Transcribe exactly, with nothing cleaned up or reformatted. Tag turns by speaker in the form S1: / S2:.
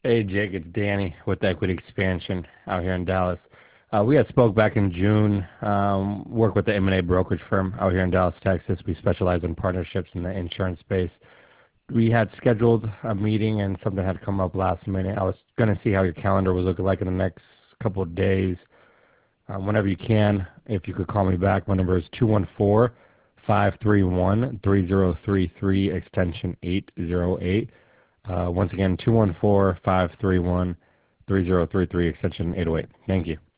S1: Hey Jake, it's Danny with Equity Expansion out here in Dallas. Uh, we had spoke back in June. Um, work with the M and A brokerage firm out here in Dallas, Texas. We specialize in partnerships in the insurance space. We had scheduled a meeting and something had come up last minute. I was going to see how your calendar was looking like in the next couple of days. Um, whenever you can, if you could call me back, my number is two one four, five three one, three zero three three, extension eight zero eight. Uh, once again, two one four, five three one, three zero three three, extension eight oh eight. Thank you.